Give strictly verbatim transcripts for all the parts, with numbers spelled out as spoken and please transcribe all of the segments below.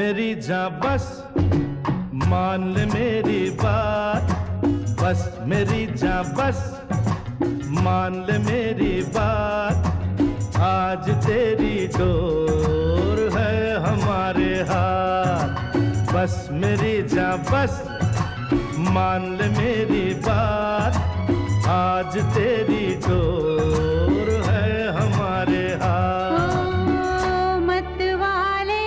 मेरी जान बस मान ले मेरी बात, बस मेरी जान बस मान ले मेरी बात, आज तेरी डोर है हमारे हाथ। बस मेरी जान बस मान ले मेरी बात, आज तेरी डोर है हमारे हाथ। ओ मत वाले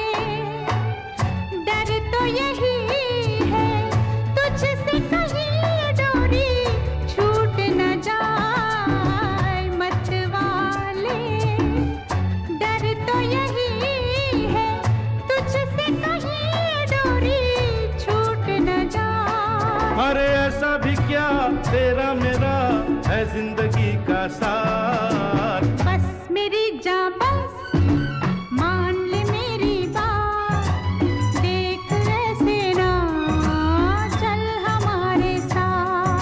डर तो यही है, तुझसे कहीं डोरी छूट न जाए। मत वाले डर तो यही है, तुझसे कहीं डोरी छूट न जाए। अरे ऐसा भी क्या तेरा मेरा है जिंदगी का साथ। बस मेरी जान बस मान ले मेरी बात, देख ऐसे ना चल हमारे साथ।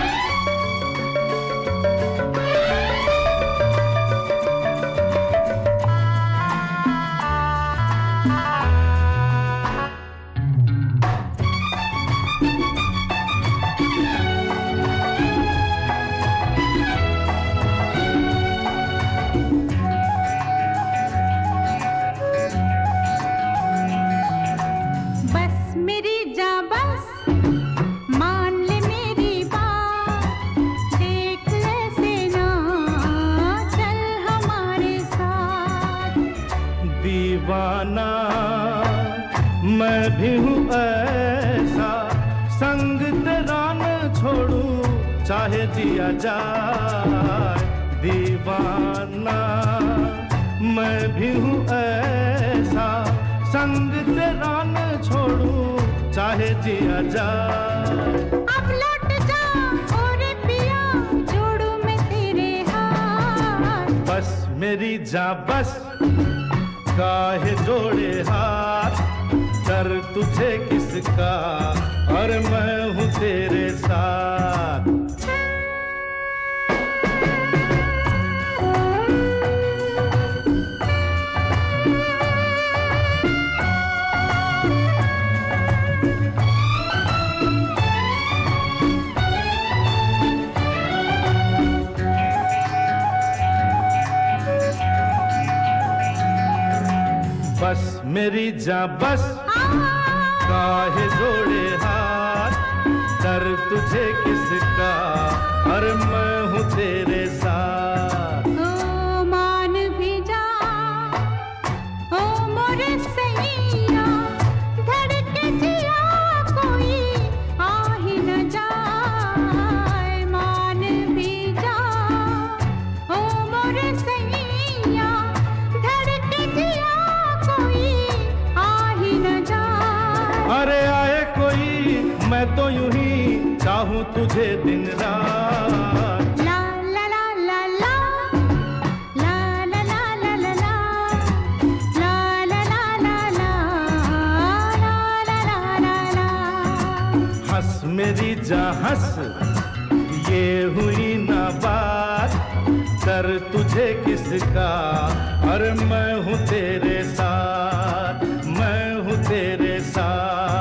बस मेरी जान बस मान ले मेरी बात, देख ऐसे ना चल हमारे साथ। दीवाना मैं भी हूँ ऐसा, संग तेरा न छोड़ूं चाहे जिया जाए। दीवाना मैं भी हूँ ऐसा, संग तेरा न छोड़ूं चाहे जिया जाए। अब लौट जा और पिया जोड़ू मैं तेरे हाथ। बस मेरी जान बस काहे जोड़े हाथ, डर तुझे किसका और मैं हूँ तेरे साथ। बस मेरी जान बस काहे जोड़े हाथ, डर तुझे किसका और मैं हूँ तेरे साथ। ओ मान भी जा ओ मोरे सैया, धड़के जिया कोई आ ही न जाए। मान भी जा ओ मोरे सैया, धड़के जिया कोई आ ही न जाए। अरे आए कोई मैं तो यूं ही चाहूं तुझे दिन रात। ला ला ला ला ला ला ला ला ला ला ला ला ला ला ला ला ला ला ला। हंस मेरी जान हंस ये हुई ना बात, डर तुझे किसका और मैं हूँ तेरे साथ, मैं हूँ तेरे साथ।